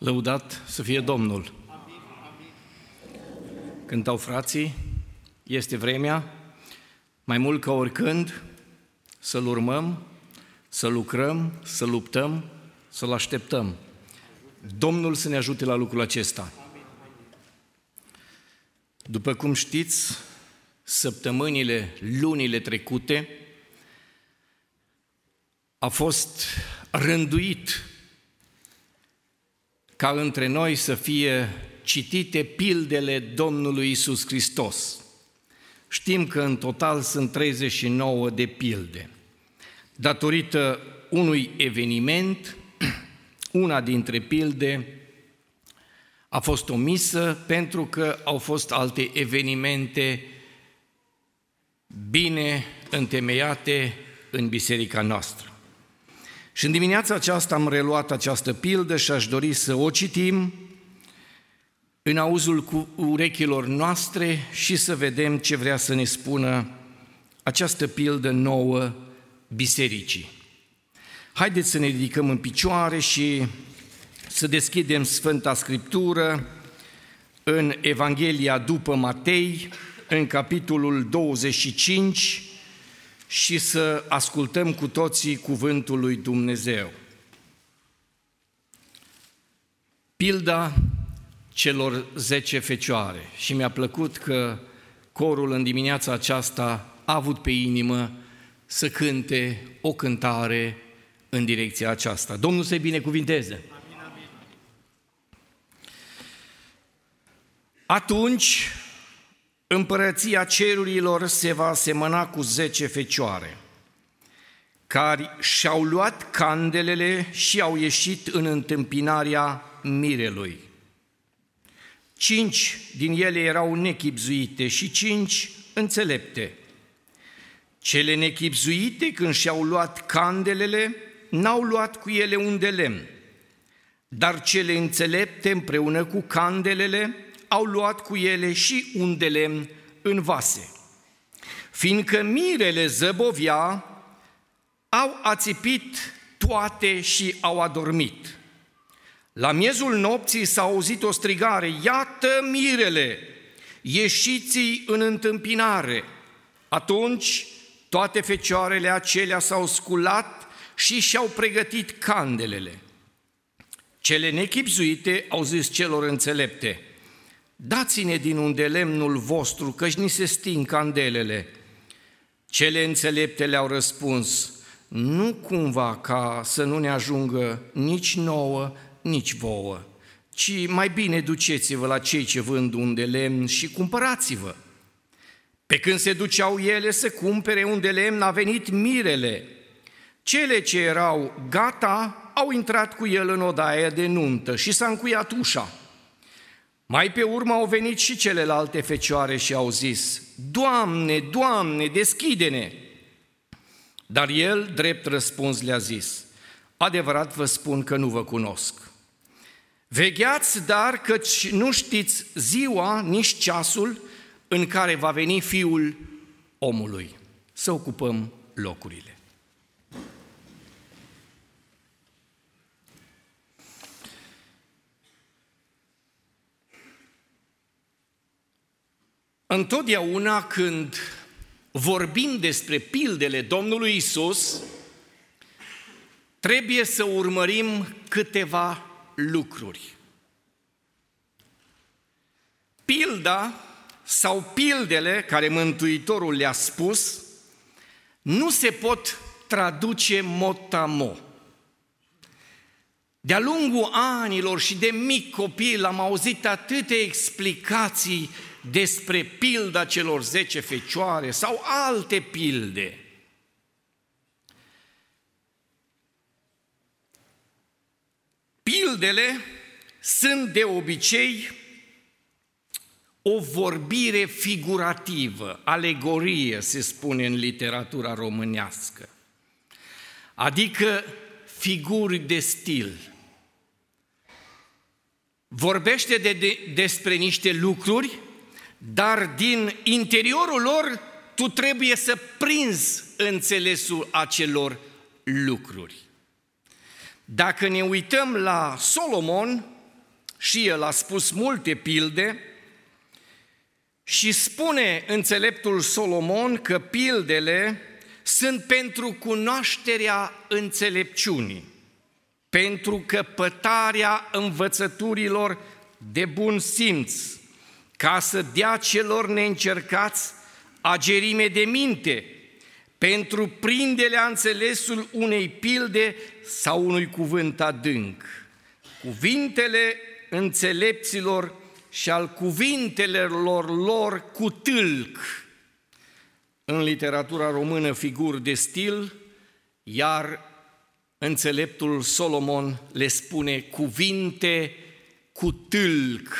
Lăudat să fie Domnul! Cântau frații, este vremea, mai mult ca oricând, să-L urmăm, să lucrăm, să luptăm, să-L așteptăm. Domnul să ne ajute la lucrul acesta. După cum știți, săptămânile, lunile trecute, a fost rânduit ca între noi să fie citite pildele Domnului Iisus Hristos. Știm că în total sunt 39 de pilde. Datorită unui eveniment, una dintre pilde a fost omisă pentru că au fost alte evenimente bine întemeiate în biserica noastră. Și în dimineața aceasta am reluat această pildă și aș dori să o citim în auzul urechilor noastre și să vedem ce vrea să ne spună această pildă nouă bisericii. Haideți să ne ridicăm în picioare și să deschidem Sfânta Scriptură în Evanghelia după Matei, în capitolul 25, și să ascultăm cu toții cuvântul lui Dumnezeu. Pilda celor 10 fecioare. Și mi-a plăcut că corul în dimineața aceasta a avut pe inimă să cânte o cântare în direcția aceasta. Domnul să-i binecuvinteze! Amin, amin. Atunci Împărăția cerurilor se va asemăna cu 10 fecioare, care și-au luat candelele și au ieșit în întâmpinarea mirelui. 5 din ele erau nechibzuite și 5 înțelepte. Cele nechibzuite, când și-au luat candelele, n-au luat cu ele un de lemn, dar cele înțelepte împreună cu candelele au luat cu ele și un de lemn în vase. Fiindcă mirele zăbovea, au ațipit toate și au adormit. La miezul nopții s-a auzit o strigare: iată mirele, ieșiți-i în întâmpinare! Atunci toate fecioarele acelea s-au sculat și și-au pregătit candelele. Cele nechibzuite au zis celor înțelepte: dați-ne din unde lemnul vostru, căci ni se sting candelele. Cele înțelepte le-au răspuns: nu cumva ca să nu ne ajungă nici nouă, nici vouă, ci mai bine duceți-vă la cei ce vând un de lemn și cumpărați-vă. Pe când se duceau ele să cumpere un de lemn, a venit mirele. Cele ce erau gata au intrat cu el în odaia de nuntă și s-a încuiat ușa. Mai pe urmă au venit și celelalte fecioare și au zis: Doamne, Doamne, deschide-ne! Dar el, drept răspuns, le-a zis: adevărat vă spun că nu vă cunosc. Vegheați, dar, căci nu știți ziua, nici ceasul în care va veni Fiul omului. Să ocupăm locurile. Întotdeauna când vorbim despre pildele Domnului Iisus, trebuie să urmărim câteva lucruri. Pilda sau pildele care Mântuitorul le-a spus nu se pot traduce mot-a-mot. De-a lungul anilor și de mic copil am auzit atâtea explicații despre pilda celor 10 fecioare sau alte pilde. Pildele sunt de obicei o vorbire figurativă, alegorie, se spune în literatura românească, adică figuri de stil. Vorbește despre niște lucruri, dar din interiorul lor tu trebuie să prinzi înțelesul acelor lucruri. Dacă ne uităm la Solomon, și el a spus multe pilde și spune înțeleptul Solomon că pildele sunt pentru cunoașterea înțelepciunii, pentru căpătarea învățăturilor de bun simț, ca să dea celor neîncercați agerime de minte, pentru prinderea înțelesul unei pilde sau unui cuvânt adânc. Cuvintele înțelepților și al cuvintelor lor cu tâlc. În literatura română figuri de stil, iar înțeleptul Solomon le spune cuvinte cu tâlc.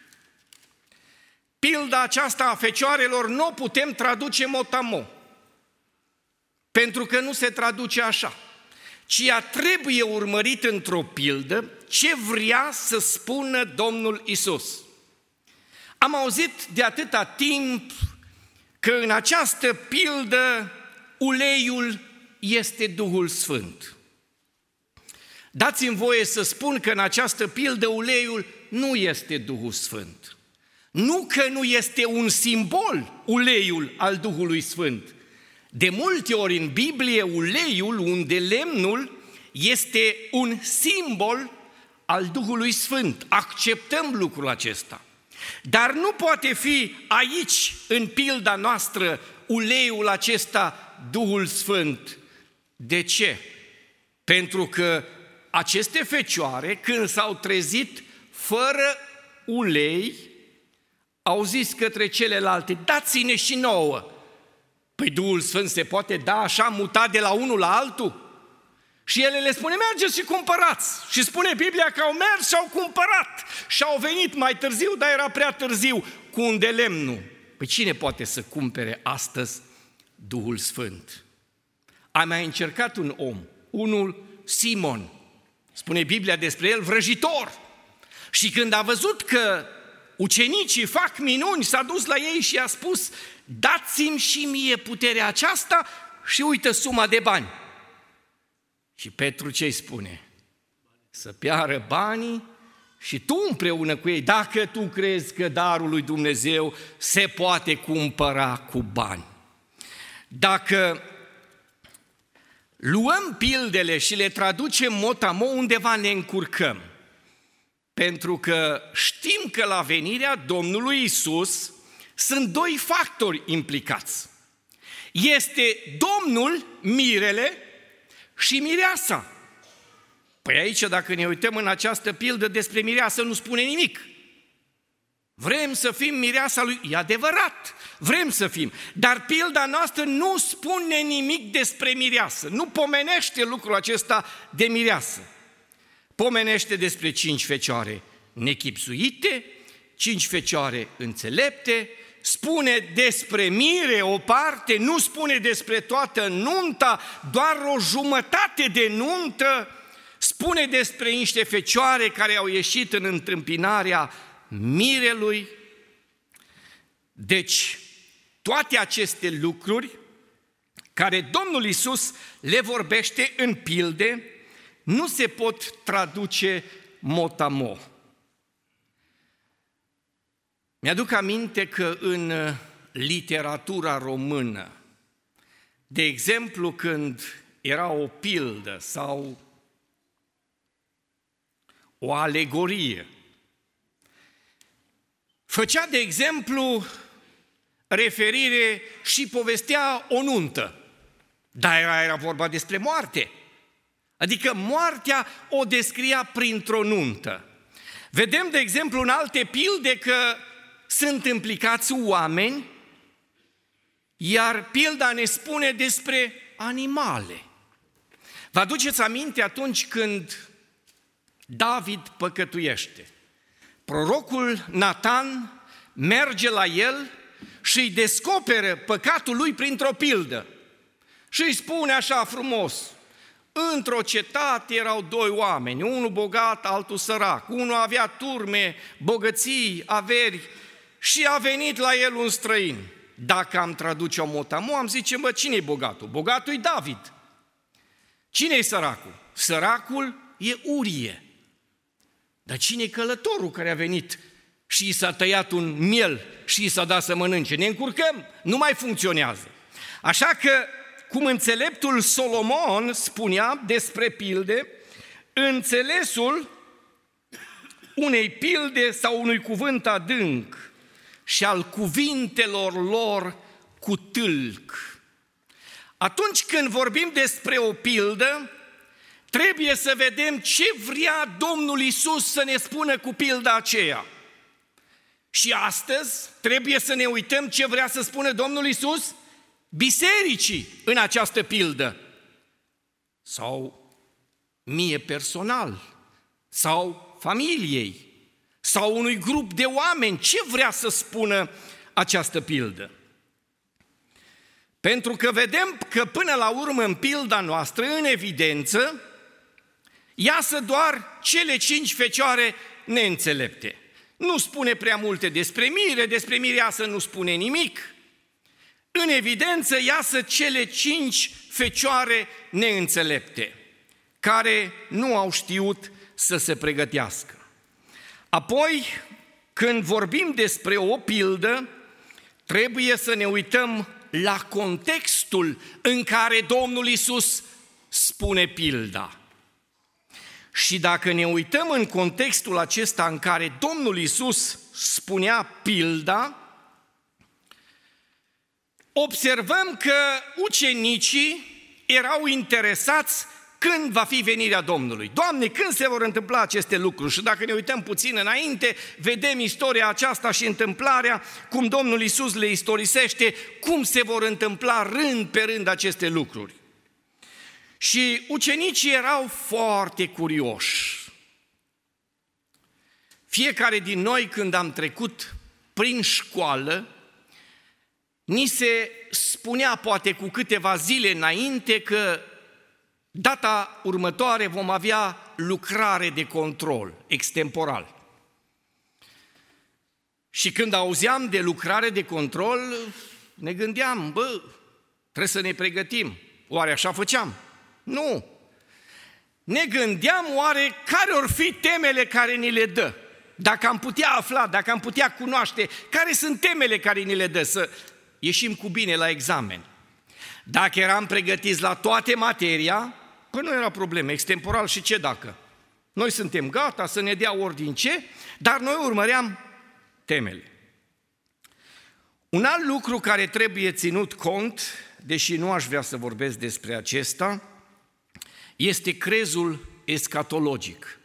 Pilda aceasta a fecioarelor nu o putem traduce motamo, pentru că nu se traduce așa, ci ea trebuie urmărit într-o pildă ce vrea să spună Domnul Iisus. Am auzit de atâta timp că în această pildă uleiul este Duhul Sfânt. Dați-mi voie să spun că în această pildă uleiul nu este Duhul Sfânt. Nu că nu este un simbol uleiul al Duhului Sfânt. De multe ori în Biblie uleiul, unde lemnul, este un simbol al Duhului Sfânt. Acceptăm lucrul acesta. Dar nu poate fi aici, în pilda noastră, uleiul acesta Duhul Sfânt. De ce? Pentru că aceste fecioare, când s-au trezit fără ulei, au zis către celelalte, dați-ne și nouă. Păi Duhul Sfânt se poate da așa mutat de la unul la altul? Și ele le spune, mergeți și cumpărați. Și spune Biblia că au mers și au cumpărat. Și au venit mai târziu, dar era prea târziu, cu un de lemnul. Păi cine poate să cumpere astăzi Duhul Sfânt? A mai încercat un om, unul Simon. Spune Biblia despre el, vrăjitor. Și când a văzut că ucenicii fac minuni, s-a dus la ei și a spus, dați-mi și mie puterea aceasta și uită suma de bani. Și Petru ce-i spune? Să piară banii și tu împreună cu ei, dacă tu crezi că darul lui Dumnezeu se poate cumpăra cu bani. Dacă luăm pildele și le traducem mot-a-mo, undeva ne încurcăm. Pentru că știm că la venirea Domnului Iisus sunt doi factori implicați. Este Domnul, mirele, și mireasa. Păi aici, dacă ne uităm în această pildă despre mireasă, nu spune nimic. Vrem să fim mireasa lui, e adevărat, vrem să fim, dar pilda noastră nu spune nimic despre mireasă, nu pomenește lucrul acesta de mireasă. Pomenește despre 5 fecioare nechipzuite, 5 fecioare înțelepte, spune despre mire o parte, nu spune despre toată nunta, doar o jumătate de nuntă, spune despre niște fecioare care au ieșit în întâmpinarea mirelui. Deci, toate aceste lucruri care Domnul Iisus le vorbește în pilde, nu se pot traduce mot-a-mo. Mi-aduc aminte că în literatura română, de exemplu, când era o pildă sau o alegorie, făcea, de exemplu, referire și povestea o nuntă, dar era vorba despre moarte. Adică moartea o descria printr-o nuntă. Vedem, de exemplu, în alte pilde că sunt implicați oameni, iar pilda ne spune despre animale. Vă aduceți aminte atunci când David păcătuiește? Prorocul Natan merge la el și îi descoperă păcatul lui printr-o pildă. Și îi spune așa frumos, într-o cetate erau 2 oameni, unul bogat, altul sărac, unul avea turme, bogății, averi și a venit la el un străin. Dacă am traduce-o mot-a-mo, am zice, bă, cine-i bogatul? Bogatul-i David. Cine-i săracul? Săracul e Urie. Dar cine e călătorul care a venit și i s-a tăiat un miel și i s-a dat să mănânce? Ne încurcăm, nu mai funcționează. Așa că, cum înțeleptul Solomon spunea despre pilde, înțelesul unei pilde sau unui cuvânt adânc și al cuvintelor lor cu tâlc. Atunci când vorbim despre o pildă, trebuie să vedem ce vrea Domnul Iisus să ne spună cu pilda aceea. Și astăzi trebuie să ne uităm ce vrea să spună Domnul Iisus bisericii în această pildă. Sau mie personal, sau familiei, sau unui grup de oameni. Ce vrea să spună această pildă? Pentru că vedem că până la urmă în pilda noastră, în evidență, iasă doar cele 5 fecioare neînțelepte. Nu spune prea multe despre Mireasă nu spune nimic. În evidență iasă cele 5 fecioare neînțelepte, care nu au știut să se pregătească. Apoi, când vorbim despre o pildă, trebuie să ne uităm la contextul în care Domnul Iisus spune pilda. Și dacă ne uităm în contextul acesta în care Domnul Iisus spunea pilda, observăm că ucenicii erau interesați când va fi venirea Domnului. Doamne, când se vor întâmpla aceste lucruri? Și dacă ne uităm puțin înainte, vedem istoria aceasta și întâmplarea, cum Domnul Iisus le istorisește, cum se vor întâmpla rând pe rând aceste lucruri. Și ucenicii erau foarte curioși. Fiecare din noi, când am trecut prin școală, ni se spunea poate cu câteva zile înainte că data următoare vom avea lucrare de control extemporal. Și când auzeam de lucrare de control, ne gândeam, trebuie să ne pregătim. Oare așa făceam? Nu. Ne gândeam oare care or fi temele care ni le dă. Dacă am putea afla, dacă am putea cunoaște, care sunt temele care ni le dă să ieșim cu bine la examen. Dacă eram pregătiți la toate materia, nu era problemă, extemporal și ce dacă? Noi suntem gata să ne dea ordine ce, dar noi urmăream temele. Un alt lucru care trebuie ținut cont, deși nu aș vrea să vorbesc despre acesta, este crezul escatologic.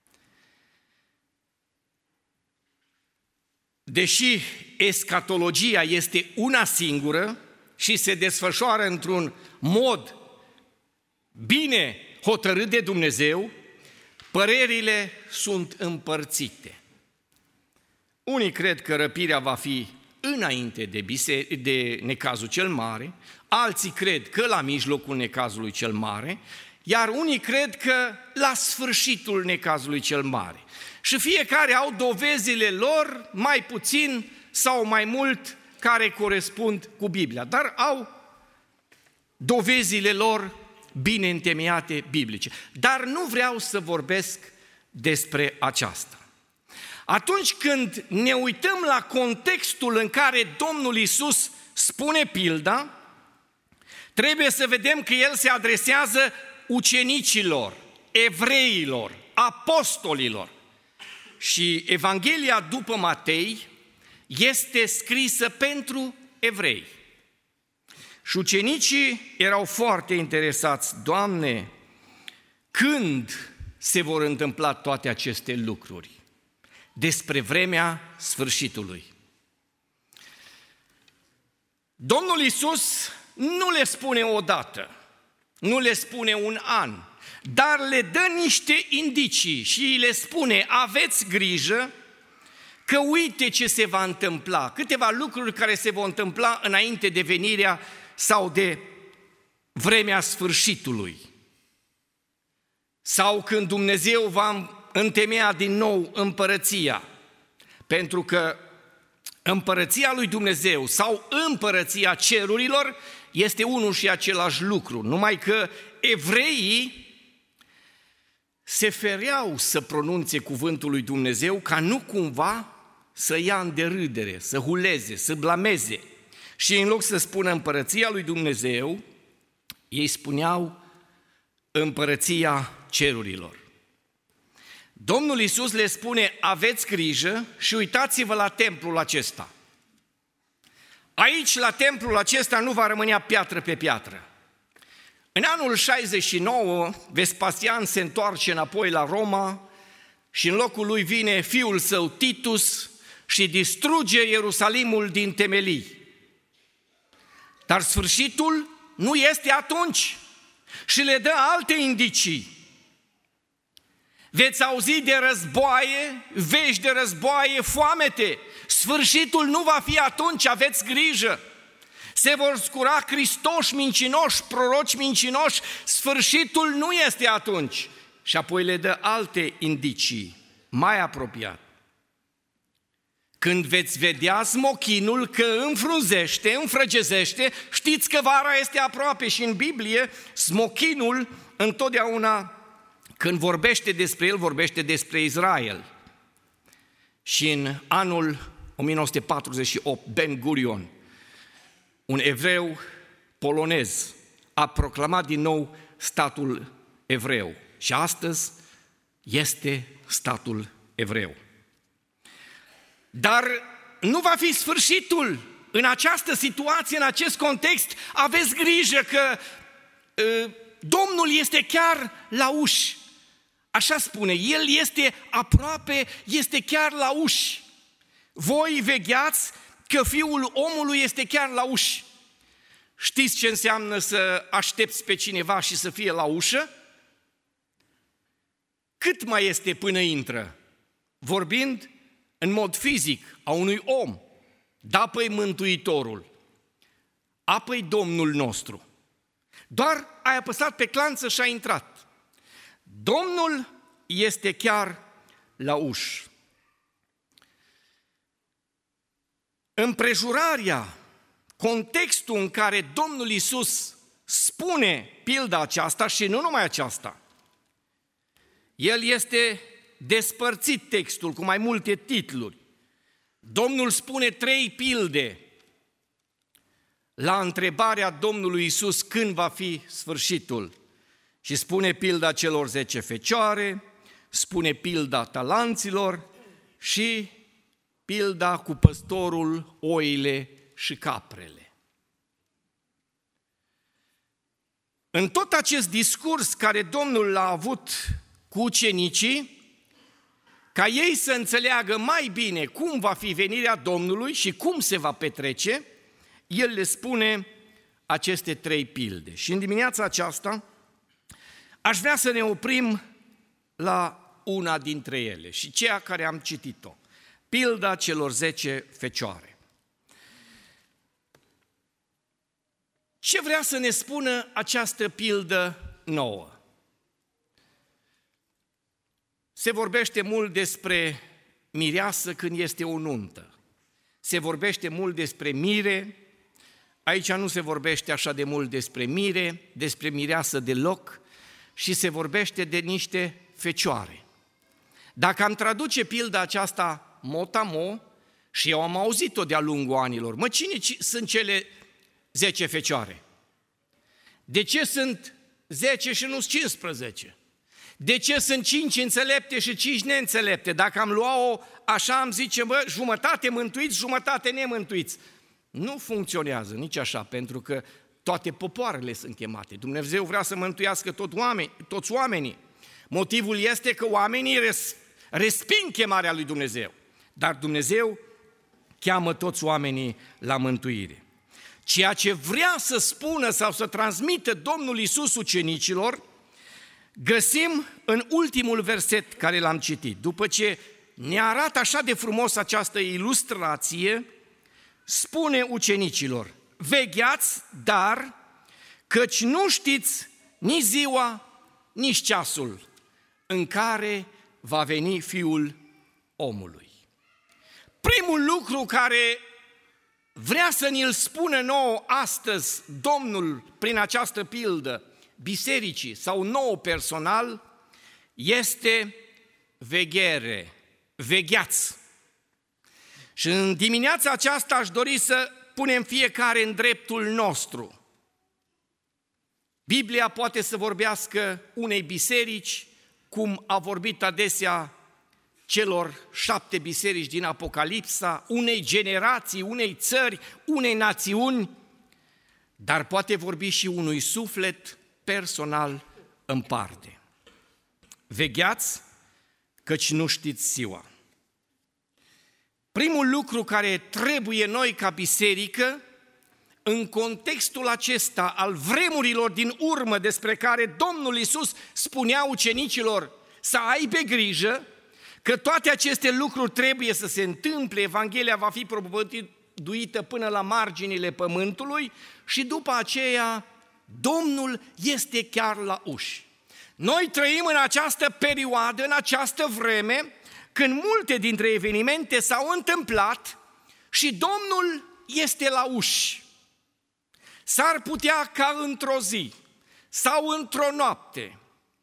Deși escatologia este una singură și se desfășoară într-un mod bine hotărât de Dumnezeu, părerile sunt împărțite. Unii cred că răpirea va fi înainte de necazul cel mare, alții cred că la mijlocul necazului cel mare, iar unii cred că la sfârșitul necazului cel mare. Și fiecare au dovezile lor, mai puțin sau mai mult, care corespund cu Biblia, dar au dovezile lor bine întemeiate biblice. Dar nu vreau să vorbesc despre aceasta. Atunci când ne uităm la contextul în care Domnul Iisus spune pilda, trebuie să vedem că El se adresează ucenicilor, evreilor, apostolilor. Și Evanghelia după Matei este scrisă pentru evrei. Și ucenicii erau foarte interesați, Doamne, când se vor întâmpla toate aceste lucruri? Despre vremea sfârșitului. Domnul Iisus nu le spune o dată, nu le spune un an, dar le dă niște indicii și le spune, aveți grijă că uite ce se va întâmpla, câteva lucruri care se vor întâmpla înainte de venirea sau de vremea sfârșitului. Sau când Dumnezeu va întemeia din nou împărăția, pentru că împărăția lui Dumnezeu sau împărăția cerurilor este unul și același lucru, numai că evreii se fereau să pronunțe cuvântul lui Dumnezeu ca nu cumva să ia în derâdere, să huleze, să blameze. Și în loc să spună împărăția lui Dumnezeu, ei spuneau împărăția cerurilor. Domnul Iisus le spune, aveți grijă și uitați-vă la templul acesta. Aici, la templul acesta, nu va rămânea piatră pe piatră. În anul 69, Vespasian se întoarce înapoi la Roma și în locul lui vine fiul său Titus și distruge Ierusalimul din temelii. Dar sfârșitul nu este atunci și le dă alte indicii. Veți auzi de războaie, vești de războaie, foamete. Sfârșitul nu va fi atunci, aveți grijă. Se vor scura Hristoși mincinoși, proroci mincinoși, sfârșitul nu este atunci. Și apoi le dă alte indicii, mai apropiat. Când veți vedea smochinul că înfrunzește, înfrăgezește, știți că vara este aproape și în Biblie smochinul întotdeauna când vorbește despre el, vorbește despre Israel. Și în anul 1948, Ben Gurion, un evreu polonez, a proclamat din nou statul evreu. Și astăzi este statul evreu. Dar nu va fi sfârșitul. În această situație, în acest context, aveți grijă că Domnul este chiar la uși. Așa spune, El este aproape, este chiar la uși. Voi vegheați că Fiul omului este chiar la uși. Știți ce înseamnă să aștepți pe cineva și să fie la ușă? Cât mai este până intră? Vorbind în mod fizic a unui om. Da, păi Mântuitorul, apoi Domnul nostru. Doar ai apăsat pe clanță și a intrat. Domnul este chiar la ușă. Împrejurarea, contextul în care Domnul Iisus spune pilda aceasta și nu numai aceasta, el este despărțit textul cu mai multe titluri. Domnul spune 3 pilde la întrebarea Domnului Iisus când va fi sfârșitul. Și spune pilda celor 10 fecioare, spune pilda talanților și pilda cu păstorul, oile și caprele. În tot acest discurs care Domnul l-a avut cu ucenicii, ca ei să înțeleagă mai bine cum va fi venirea Domnului și cum se va petrece, El le spune aceste 3 pilde. Și în dimineața aceasta aș vrea să ne oprim la una dintre ele și ceea care am citit-o. Pilda celor 10 fecioare. Ce vrea să ne spună această pildă nouă? Se vorbește mult despre mireasă când este o nuntă. Se vorbește mult despre mire. Aici nu se vorbește așa de mult despre mire, despre mireasă deloc, și se vorbește de niște fecioare. Dacă am traduce pilda aceasta mot-a-mot, și eu am auzit-o de-a lungul anilor, cine sunt cele 10 fecioare? De ce sunt 10 și nu 15? De ce sunt 5 înțelepte și 5 neînțelepte? Dacă am luat-o așa, am zice, jumătate mântuiți, jumătate nemântuiți. Nu funcționează nici așa, pentru că toate popoarele sunt chemate. Dumnezeu vrea să mântuiască toți oamenii. Motivul este că oamenii resping chemarea lui Dumnezeu, dar Dumnezeu cheamă toți oamenii la mântuire. Ceea ce vrea să spună sau să transmită Domnul Iisus ucenicilor, găsim în ultimul verset care l-am citit. După ce ne arată așa de frumos această ilustrație, spune ucenicilor: vegheați, dar căci nu știți nici ziua, nici ceasul în care va veni Fiul omului. Primul lucru care vrea să ne-l spună nouă astăzi Domnul prin această pildă, bisericii sau nouă personal, este veghere, vegheați. Și în dimineața aceasta aș dori să punem fiecare în dreptul nostru. Biblia poate să vorbească unei biserici, cum a vorbit adesea celor 7 biserici din Apocalipsa, unei generații, unei țări, unei națiuni, dar poate vorbi și unui suflet personal în parte. Vegheați, căci nu știți ziua. Primul lucru care trebuie noi ca biserică, în contextul acesta al vremurilor din urmă despre care Domnul Iisus spunea ucenicilor să aibă grijă, că toate aceste lucruri trebuie să se întâmple, Evanghelia va fi propovăduită până la marginile pământului și după aceea Domnul este chiar la uși. Noi trăim în această perioadă, în această vreme, când multe dintre evenimente s-au întâmplat și Domnul este la uși. S-ar putea ca într-o zi sau într-o noapte,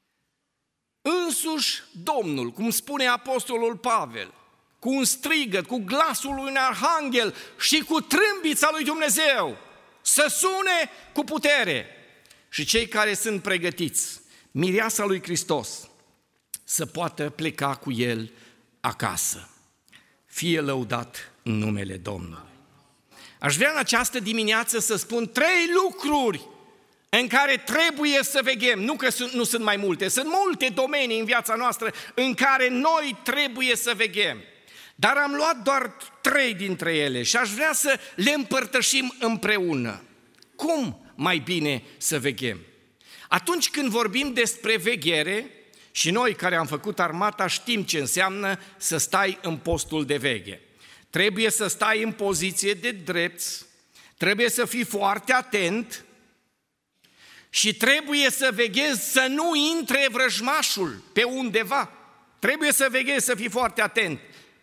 însuși Domnul, cum spune Apostolul Pavel, cu un strigăt, cu glasul unui arhanghel și cu trâmbița lui Dumnezeu, să sune cu putere. Și cei care sunt pregătiți, mireasa lui Hristos, să poată pleca cu el acasă. Fie lăudat în numele Domnului. Aș vrea în această dimineață să spun 3 lucruri în care trebuie să veghem. Nu că nu sunt mai multe, sunt multe domenii în viața noastră în care noi trebuie să veghem. Dar am luat doar 3 dintre ele și aș vrea să le împărtășim împreună. Cum mai bine să veghem? Atunci când vorbim despre veghere, și noi care am făcut armata știm ce înseamnă să stai în postul de veghe. Trebuie să stai în poziție de drept, trebuie să fii foarte atent și trebuie să veghezi să nu intre vrăjmașul pe undeva. Trebuie să veghezi, să fii foarte atent.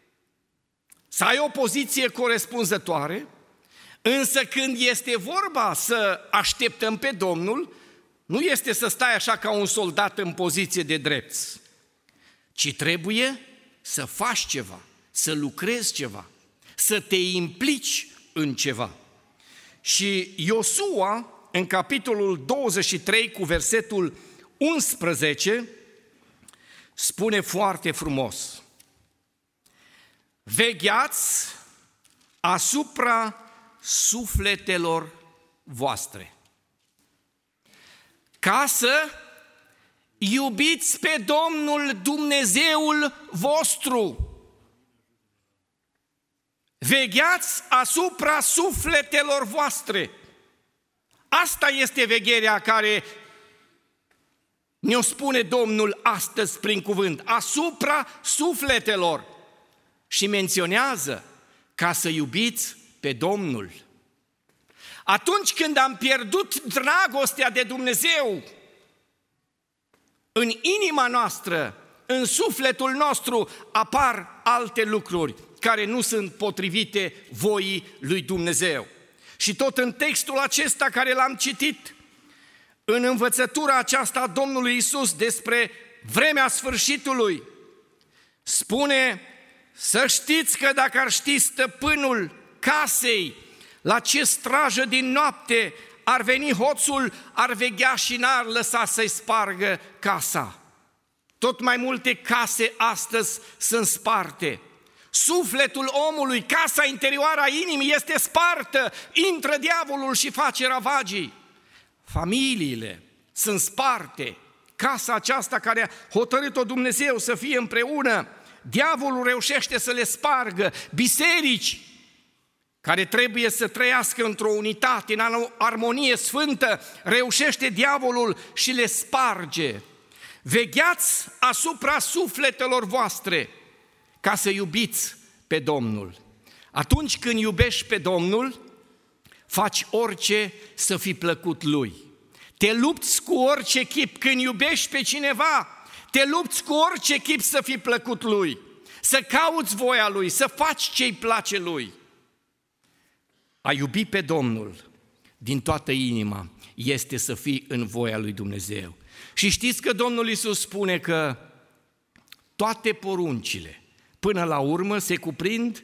Să ai o poziție corespunzătoare, însă când este vorba să așteptăm pe Domnul, nu este să stai așa ca un soldat în poziție de drept, ci trebuie să faci ceva, să lucrezi ceva, să te implici în ceva. Și Iosua, în capitolul 23, cu versetul 11, spune foarte frumos: vegheați asupra sufletelor voastre, ca să iubiți pe Domnul Dumnezeul vostru. Vegheați asupra sufletelor voastre. Asta este vegherea care ne-o spune Domnul astăzi prin cuvânt, asupra sufletelor. Și menționează ca să iubiți pe Domnul. Atunci când am pierdut dragostea de Dumnezeu în inima noastră, în sufletul nostru, apar alte lucruri care nu sunt potrivite voii lui Dumnezeu. Și tot în textul acesta care l-am citit, în învățătura aceasta a Domnului Iisus despre vremea sfârșitului, spune să știți că dacă ar ști stăpânul casei la ce strajă din noapte ar veni hoțul, ar veghea și n-ar lăsa să-i spargă casa. Tot mai multe case astăzi sunt sparte. Sufletul omului, casa interioară a inimii este spartă, intră diavolul și face ravagii. Familiile sunt sparte, casa aceasta care a hotărât-o Dumnezeu să fie împreună, diavolul reușește să le spargă. Biserici care trebuie să trăiască într-o unitate, în armonie sfântă, reușește diavolul și le sparge. Vegheați asupra sufletelor voastre ca să iubiți pe Domnul. Atunci când iubești pe Domnul, faci orice să fii plăcut Lui. Te lupți cu orice chip. Când iubești pe cineva, te lupți cu orice chip să fii plăcut Lui, să cauți voia Lui, să faci ce-i place Lui. A iubi pe Domnul din toată inima este să fii în voia lui Dumnezeu. Și știți că Domnul Iisus spune că toate poruncile, până la urmă se cuprind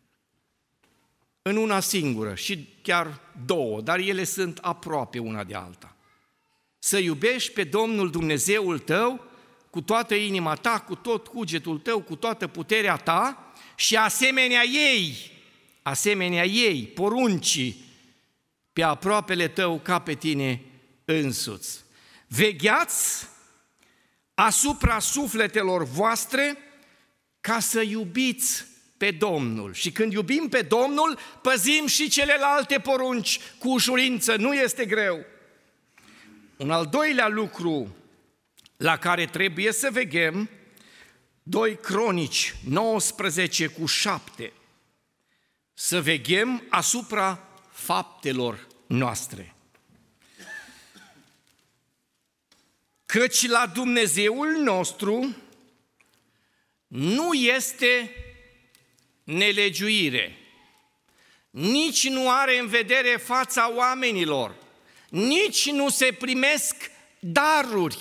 în una singură și chiar două, dar ele sunt aproape una de alta. Să iubești pe Domnul Dumnezeul tău cu toată inima ta, cu tot cugetul tău, cu toată puterea ta și asemenea ei, poruncii, pe aproapele tău ca pe tine însuți. Vegheați asupra sufletelor voastre ca să iubiți pe Domnul. Și când iubim pe Domnul, păzim și celelalte porunci cu ușurință, nu este greu. Un al doilea lucru la care trebuie să veghem, 2 Cronici 19:7, să veghem asupra faptelor noastre. Căci la Dumnezeul nostru nu este nelegiuire, nici nu are în vedere fața oamenilor, nici nu se primesc daruri.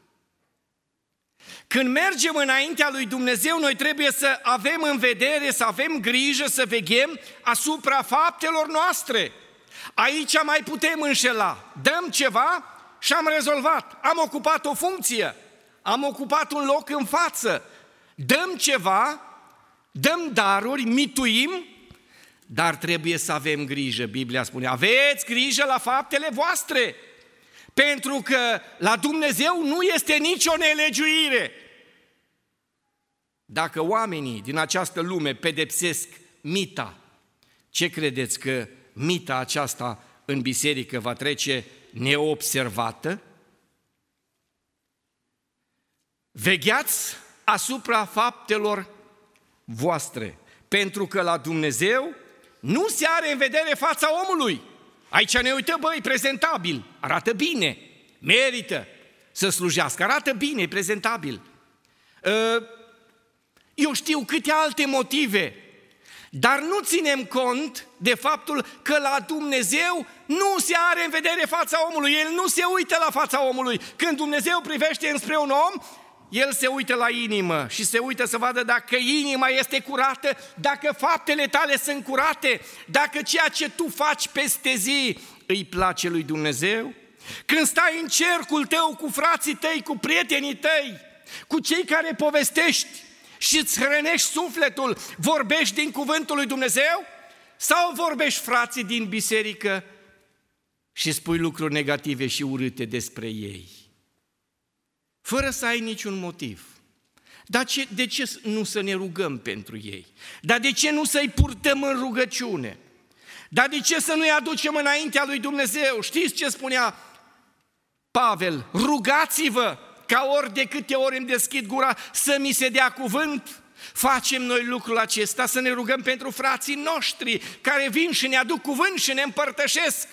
Când mergem înaintea lui Dumnezeu, noi trebuie să avem în vedere, să avem grijă, să veghem asupra faptelor noastre. Aici mai putem înșela. Dăm ceva și am rezolvat. Am ocupat o funcție, am ocupat un loc în față. Dăm ceva, dăm daruri, mituim, dar trebuie să avem grijă. Biblia spune, aveți grijă la faptele voastre, pentru că la Dumnezeu nu este nicio nelegiuire. Dacă oamenii din această lume pedepsesc mita, ce credeți, că mita aceasta în biserică va trece neobservată? Vegheați asupra faptelor voastre, pentru că la Dumnezeu nu se are în vedere fața omului. Aici ne uităm, băi, prezentabil, arată bine, merită să slujească, arată bine, e prezentabil. Eu știu câte alte motive, dar nu ținem cont de faptul că la Dumnezeu nu se are în vedere fața omului, El nu se uită la fața omului. Când Dumnezeu privește înspre un om, El se uită la inimă și se uită să vadă dacă inima este curată, dacă faptele tale sunt curate, dacă ceea ce tu faci peste zi îi place lui Dumnezeu. Când stai în cercul tău cu frații tăi, cu prietenii tăi, cu cei care povestești și îți hrănești sufletul, vorbești din cuvântul lui Dumnezeu? Sau vorbești, frații, din biserică și spui lucruri negative și urâte despre ei, fără să ai niciun motiv? Dar de ce nu să ne rugăm pentru ei? Dar de ce nu să-i purtăm în rugăciune? Dar de ce să nu-i aducem înaintea lui Dumnezeu? Știți ce spunea Pavel? Rugați-vă ca ori de câte ori îmi deschid gura să mi se dea cuvânt. Facem noi lucrul acesta, să ne rugăm pentru frații noștri care vin și ne aduc cuvânt și ne împărtășesc.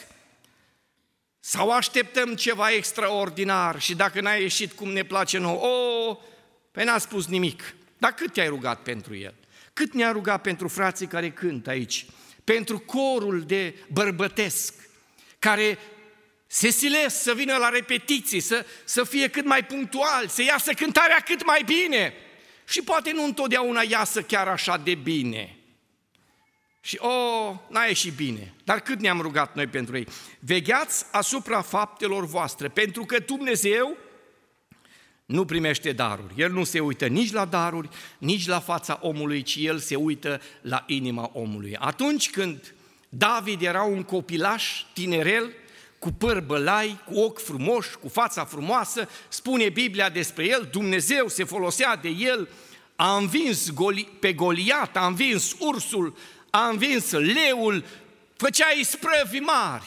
Sau așteptăm ceva extraordinar și dacă n-a ieșit cum ne place nouă, păi n-a spus nimic. Dar cât te-ai rugat pentru el? Cât ne-a rugat pentru frații care cântă aici? Pentru corul de bărbătesc, care se silesc să vină la repetiții, să fie cât mai punctual, să iasă cântarea cât mai bine. Și poate nu întotdeauna iasă chiar așa de bine. Și n-a ieșit bine. Dar cât ne-am rugat noi pentru ei? Vegheați asupra faptelor voastre, pentru că Dumnezeu nu primește daruri. El nu se uită nici la daruri, nici la fața omului, ci El se uită la inima omului. Atunci când David era un copilaș tinerel, cu păr bălai, cu ochi frumoși, cu fața frumoasă, spune Biblia despre el, Dumnezeu se folosea de el, a învins pe Goliat, a învins ursul, a învins leul, făcea isprăvi mari.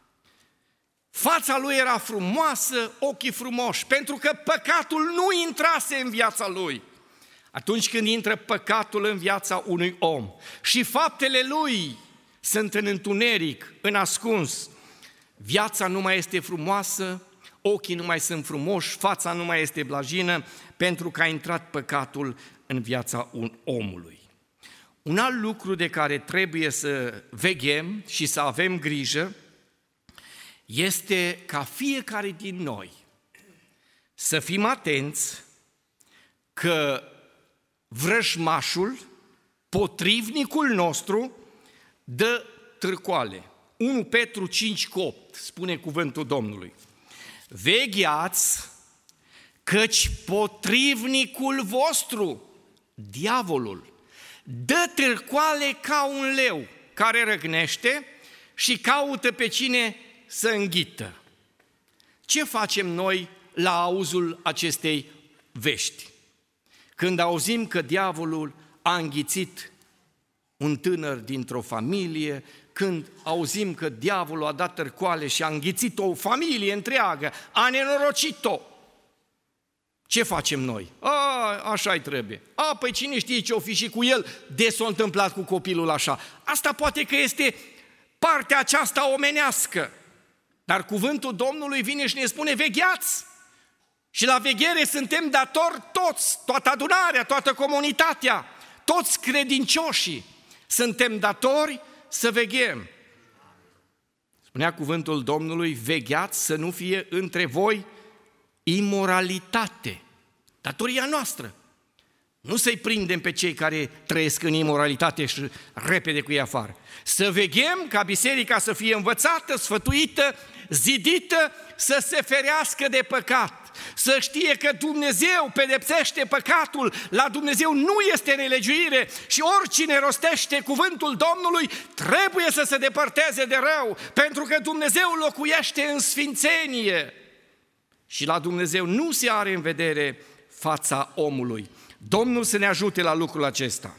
Fața lui era frumoasă, ochii frumoși, pentru că păcatul nu intrase în viața lui. Atunci când intră păcatul în viața unui om și faptele lui sunt în întuneric, în ascuns, viața nu mai este frumoasă, ochii nu mai sunt frumoși, fața nu mai este blajină, pentru că a intrat păcatul în viața omului. Un alt lucru de care trebuie să veghem și să avem grijă este ca fiecare din noi să fim atenți că vrăjmașul, potrivnicul nostru, dă târcoale. 1 Petru 5,8 spune cuvântul Domnului. Vegheați, căci potrivnicul vostru, diavolul, dă târcoale ca un leu care răgnește și caută pe cine să înghită. Ce facem noi la auzul acestei vești? Când auzim că diavolul a înghițit un tânăr dintr-o familie, când auzim că diavolul a dat târcoale și a înghițit o familie întreagă, a nenorocit-o, ce facem noi? Așa-i trebuie. Păi cine știe ce-o fi și cu el, de s-a întâmplat cu copilul așa. Asta poate că este partea aceasta omenească. Dar cuvântul Domnului vine și ne spune, vegheați! Și la veghere suntem datori toți, toată adunarea, toată comunitatea, toți credincioșii. Suntem datori să veghem. Spunea cuvântul Domnului, vegheați să nu fie între voi imoralitate. Datoria noastră. Nu să-i prindem pe cei care trăiesc în imoralitate și repede cu ei afară. Să veghem ca biserica să fie învățată, sfătuită, zidită, să se ferească de păcat. Să știe că Dumnezeu pedepsește păcatul, la Dumnezeu nu este nelegiuire și oricine rostește cuvântul Domnului trebuie să se depărteze de rău, pentru că Dumnezeu locuiește în sfințenie. Și la Dumnezeu nu se are în vedere fața omului. Domnul să ne ajute la lucrul acesta.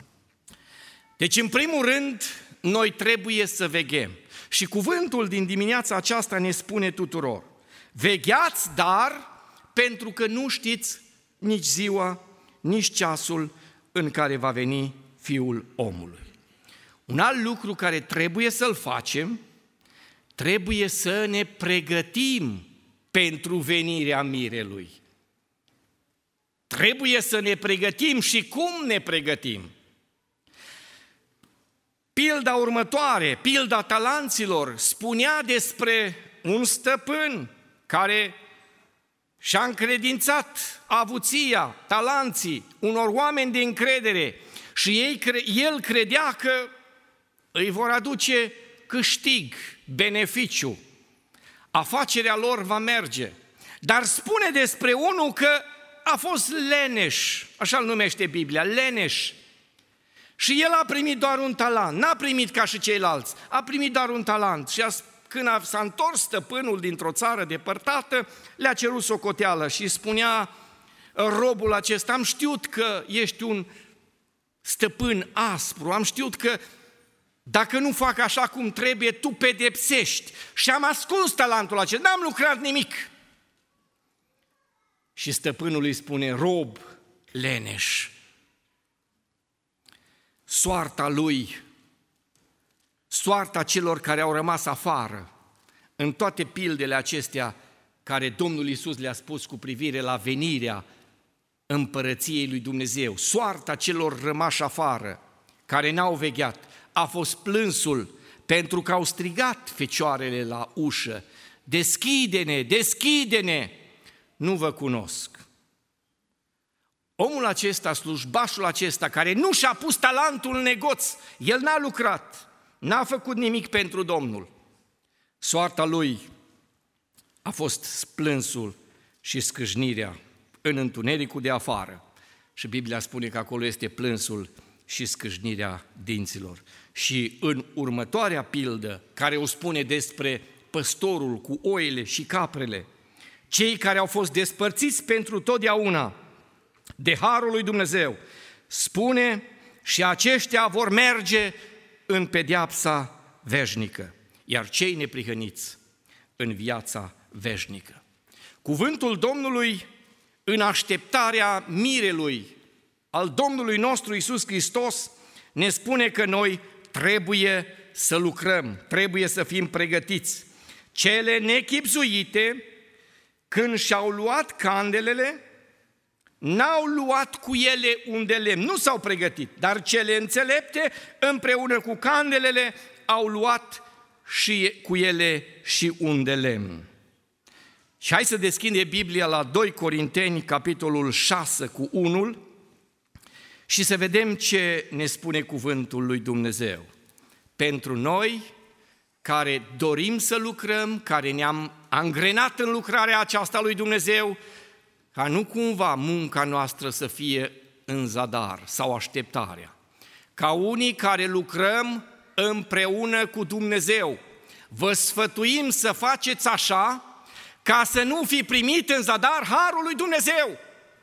Deci, în primul rând, noi trebuie să veghem. Și cuvântul din dimineața aceasta ne spune tuturor, vegheați, dar pentru că nu știți nici ziua, nici ceasul în care va veni Fiul omului. Un alt lucru care trebuie să-l facem, trebuie să ne pregătim pentru venirea mirelui. Trebuie să ne pregătim și cum ne pregătim. Pilda următoare, pilda talanților, spunea despre un stăpân care și-a încredințat avuția, talanții unor oameni de încredere și el credea că îi vor aduce câștig, beneficiu. Afacerea lor va merge. Dar spune despre unul că a fost leneș, așa îl numește Biblia, leneș. Și el a primit doar un talent, n-a primit ca și ceilalți, a primit doar un talent. Și când s-a întors stăpânul dintr-o țară depărtată, le-a cerut socoteală și spunea robul acesta, am știut că ești un stăpân aspru, am știut că dacă nu fac așa cum trebuie, tu pedepsești. Și am ascuns talentul acesta, n-am lucrat nimic. Și stăpânul îi spune, rob leneș, soarta lui, soarta celor care au rămas afară, în toate pildele acestea care Domnul Iisus le-a spus cu privire la venirea împărăției lui Dumnezeu, soarta celor rămași afară, care n-au vegheat, a fost plânsul pentru că au strigat fecioarele la ușă, deschide-ne, deschide-ne, nu vă cunosc. Omul acesta, slujbașul acesta, care nu și-a pus talentul în negoț, el n-a lucrat, n-a făcut nimic pentru Domnul. Soarta lui a fost plânsul și scâșnirea în întunericul de afară. Și Biblia spune că acolo este plânsul și scâșnirea dinților. Și în următoarea pildă, care o spune despre păstorul cu oile și caprele, cei care au fost despărțiți pentru totdeauna de harul lui Dumnezeu, spune, și aceștia vor merge în pedeapsa veșnică, iar cei neprihăniți în viața veșnică. Cuvântul Domnului în așteptarea mirelui al Domnului nostru Iisus Hristos ne spune că noi trebuie să lucrăm, trebuie să fim pregătiți. Cele nechibzuite, când și-au luat candelele, n-au luat cu ele un de lemn, nu s-au pregătit, dar cele înțelepte, împreună cu candelele, au luat și cu ele și un de lemn. Și hai să deschide Biblia la 2 Corinteni, capitolul 6 cu 1, Și să vedem ce ne spune cuvântul lui Dumnezeu. Pentru noi, care dorim să lucrăm, care ne-am angrenat în lucrarea aceasta lui Dumnezeu, ca nu cumva munca noastră să fie în zadar sau așteptarea. Ca unii care lucrăm împreună cu Dumnezeu, vă sfătuim să faceți așa ca să nu fi primit în zadar harul lui Dumnezeu.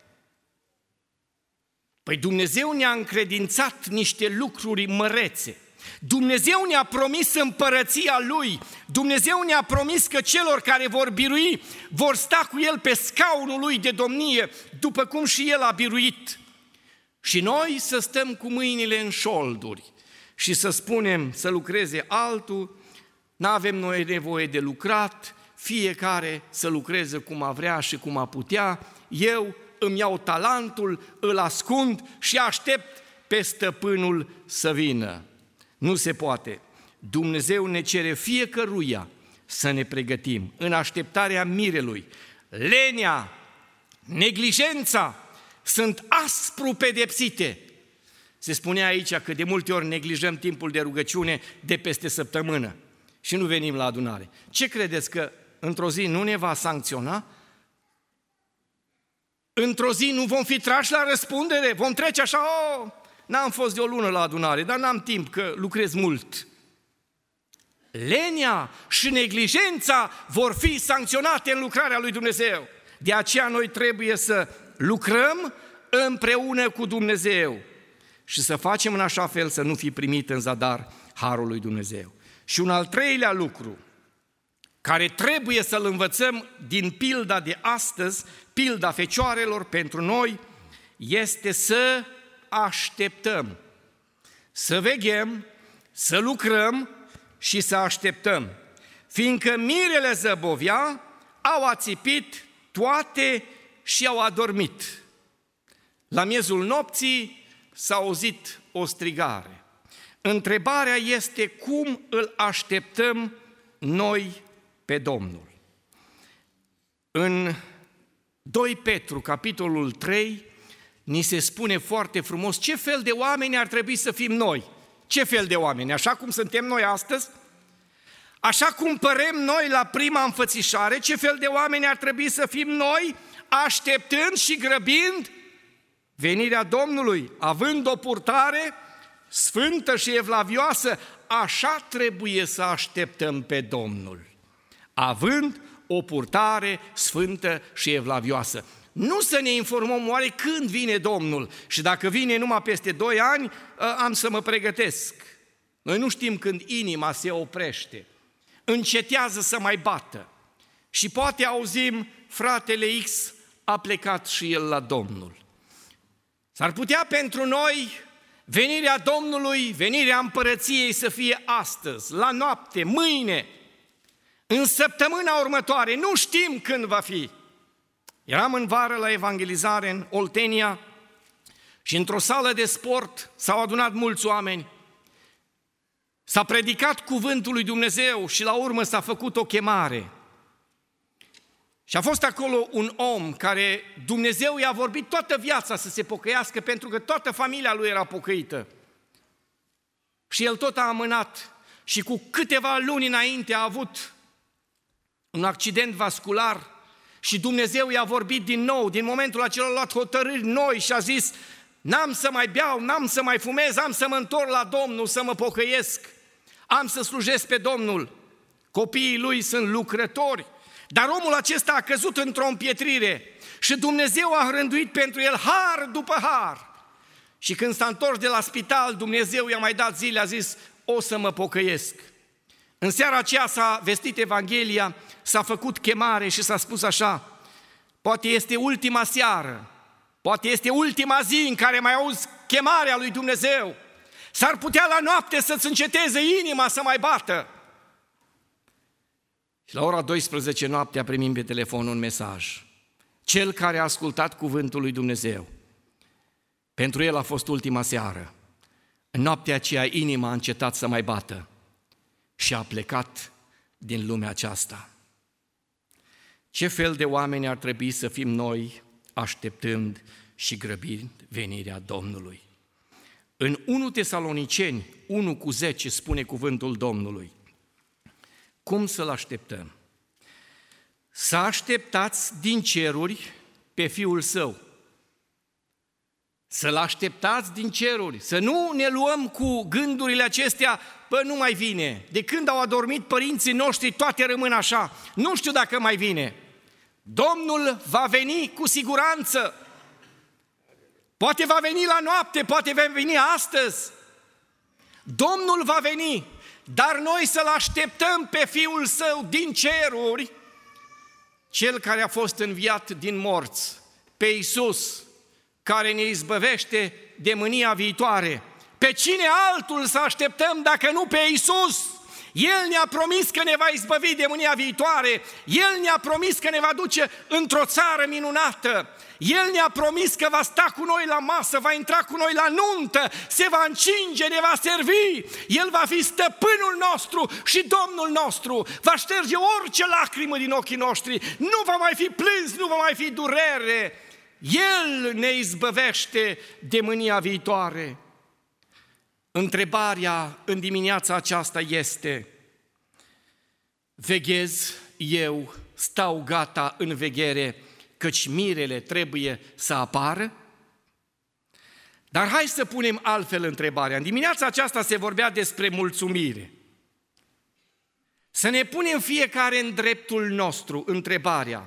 Păi Dumnezeu ne-a încredințat niște lucruri mărețe. Dumnezeu ne-a promis împărăția Lui. Dumnezeu ne-a promis că celor care vor birui vor sta cu El pe scaunul Lui de domnie, după cum și El a biruit. Și noi să stăm cu mâinile în șolduri și să spunem să lucreze altul, n-avem noi nevoie de lucrat, fiecare să lucreze cum a vrea și cum a putea, eu îmi iau talentul, îl ascund și aștept pe stăpânul să vină. Nu se poate. Dumnezeu ne cere fiecăruia să ne pregătim în așteptarea mirelui. Lenia, neglijența sunt aspru pedepsite. Se spunea aici că de multe ori neglijăm timpul de rugăciune de peste săptămână și nu venim la adunare. Ce credeți, că într-o zi nu ne va sancționa? Într-o zi nu vom fi trași la răspundere? Vom trece așa, n-am fost de o lună la adunare, dar n-am timp că lucrez mult. Lenia și neglijența vor fi sancționate în lucrarea lui Dumnezeu. De aceea noi trebuie să lucrăm împreună cu Dumnezeu și să facem în așa fel să nu fi primit în zadar harul lui Dumnezeu. Și un al treilea lucru care trebuie să-l învățăm din pilda de astăzi, pilda fecioarelor pentru noi, este să așteptăm, să veghem, să lucrăm și să așteptăm. Fiindcă mirele zăbovea, au ațipit toate și au adormit. La miezul nopții s-a auzit o strigare. Întrebarea este cum îl așteptăm noi pe Domnul. În 2 Petru, capitolul 3, ni se spune foarte frumos ce fel de oameni ar trebui să fim noi. Ce fel de oameni? Așa cum suntem noi astăzi? Așa cum părem noi la prima înfățișare, ce fel de oameni ar trebui să fim noi, așteptând și grăbind venirea Domnului, având o purtare sfântă și evlavioasă? Așa trebuie să așteptăm pe Domnul, având o purtare sfântă și evlavioasă. Nu să ne informăm oare când vine Domnul și dacă vine numai peste 2 ani, am să mă pregătesc. Noi nu știm când inima se oprește, încetează să mai bată și poate auzim fratele X a plecat și el la Domnul. S-ar putea pentru noi venirea Domnului, venirea împărăției să fie astăzi, la noapte, mâine, în săptămâna următoare, nu știm când va fi. Eram în vară la evangelizare în Oltenia și într-o sală de sport s-au adunat mulți oameni. S-a predicat cuvântul lui Dumnezeu și la urmă s-a făcut o chemare. Și a fost acolo un om care Dumnezeu i-a vorbit toată viața să se pocăiască, pentru că toată familia lui era pocăită. Și el tot a amânat și cu câteva luni înainte a avut un accident vascular și Dumnezeu i-a vorbit din nou. Din momentul acela a luat hotărâri noi și a zis: n-am să mai beau, n-am să mai fumez, am să mă întorc la Domnul, să mă pocăiesc, am să slujesc pe Domnul. Copiii lui sunt lucrători, dar omul acesta a căzut într-o împietrire și Dumnezeu a rânduit pentru el har după har. Și când s-a întors de la spital, Dumnezeu i-a mai dat zile, a zis: o să mă pocăiesc. În seara aceea s-a vestit Evanghelia, s-a făcut chemare și s-a spus așa: poate este ultima seară, poate este ultima zi în care mai auzi chemarea lui Dumnezeu. S-ar putea la noapte să-ți înceteze inima să mai bată. Și la ora 12 noaptea primim pe telefon un mesaj. Cel care a ascultat cuvântul lui Dumnezeu, pentru el a fost ultima seară. În noaptea aceea inima a încetat să mai bată și a plecat din lumea aceasta. Ce fel de oameni ar trebui să fim noi, așteptând și grăbind venirea Domnului? În 1 Tesaloniceni 1:10 spune cuvântul Domnului. Cum să-L așteptăm? Să așteptați din ceruri pe Fiul Său. Să-L așteptați din ceruri, să nu ne luăm cu gândurile acestea, nu mai vine. De când au adormit părinții noștri, toate rămân așa. Nu știu dacă mai vine. Domnul va veni cu siguranță. Poate va veni la noapte, poate va veni astăzi. Domnul va veni, dar noi să-L așteptăm pe Fiul Său din ceruri, Cel care a fost înviat din morți, pe Iisus, care ne izbăvește de mânia viitoare. Pe cine altul să așteptăm dacă nu pe Iisus? El ne-a promis că ne va izbăvi de mânia viitoare, El ne-a promis că ne va duce într-o țară minunată, El ne-a promis că va sta cu noi la masă, va intra cu noi la nuntă, se va încinge, ne va servi, El va fi stăpânul nostru și Domnul nostru, va șterge orice lacrimă din ochii noștri, nu va mai fi plâns, nu va mai fi durere, El ne izbăvește de mânia viitoare. Întrebarea în dimineața aceasta este: veghez eu, stau gata în veghere, căci mirele trebuie să apară? Dar hai să punem altfel întrebarea. În dimineața aceasta se vorbea despre mulțumire. Să ne punem fiecare în dreptul nostru întrebarea: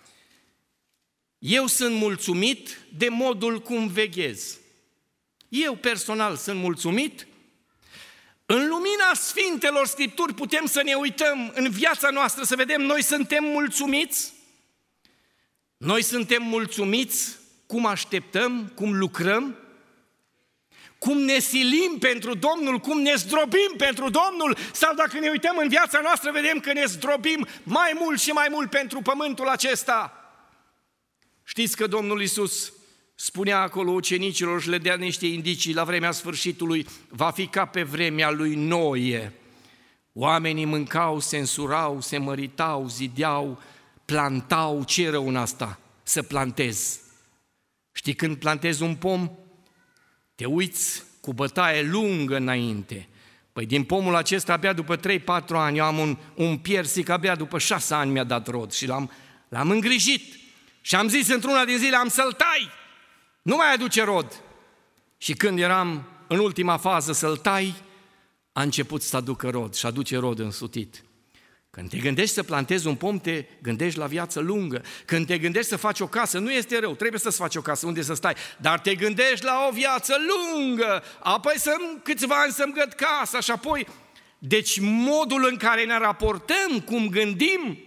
eu sunt mulțumit de modul cum veghez? Eu personal sunt mulțumit? În lumina Sfintelor Scripturi putem să ne uităm în viața noastră să vedem, noi suntem mulțumiți? Noi suntem mulțumiți cum așteptăm, cum lucrăm? Cum ne silim pentru Domnul, cum ne zdrobim pentru Domnul? Sau dacă ne uităm în viața noastră, vedem că ne zdrobim mai mult și mai mult pentru pământul acesta? Știți că Domnul Iisus spunea acolo ucenicilor și le dea niște indicii la vremea sfârșitului, va fi ca pe vremea lui Noe. Oamenii mâncau, se însurau, se măritau, zideau, plantau. Ce rău în asta? Să plantezi. Știi când plantezi un pom? Te uiți cu bătaie lungă înainte. Păi din pomul acesta abia după 3-4 ani, eu am un piersic, abia după 6 ani mi-a dat rod și l-am îngrijit. Și am zis într-una din zile, am să-l tai, nu mai aduce rod. Și când eram în ultima fază să-l tai, a început să aducă rod și aduce rod însutit. Când te gândești să plantezi un pom, te gândești la viață lungă. Când te gândești să faci o casă, nu este rău, trebuie să-ți faci o casă, unde să stai, dar te gândești la o viață lungă, apoi câțiva ani să-mi găt casa și apoi... Deci modul în care ne raportăm, cum gândim,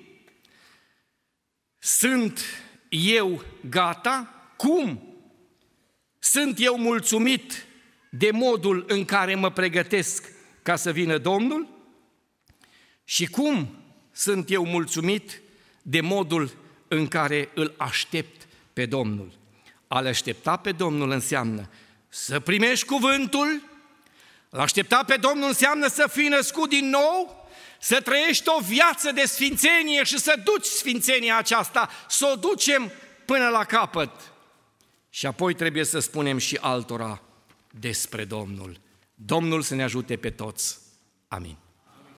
sunt eu gata? Cum? Sunt eu mulțumit de modul în care mă pregătesc ca să vină Domnul? Și cum sunt eu mulțumit de modul în care îl aștept pe Domnul? A-L aștepta pe Domnul înseamnă să primești cuvântul, a-L aștepta pe Domnul înseamnă să fii născut din nou, să trăiești o viață de sfințenie și să duci sfințenia aceasta, să o ducem până la capăt. Și apoi trebuie să spunem și altora despre Domnul. Domnul să ne ajute pe toți. Amin.